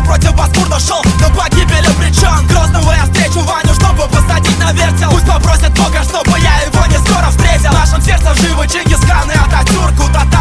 против Башкирта шел, но погибель обречен. Грозного я встречу Ваню, чтобы посадить на вертел. Пусть попросит Бога, чтобы я его не скоро встретил. В нашем сердце живы Чингисхан и Ататюрк. У татар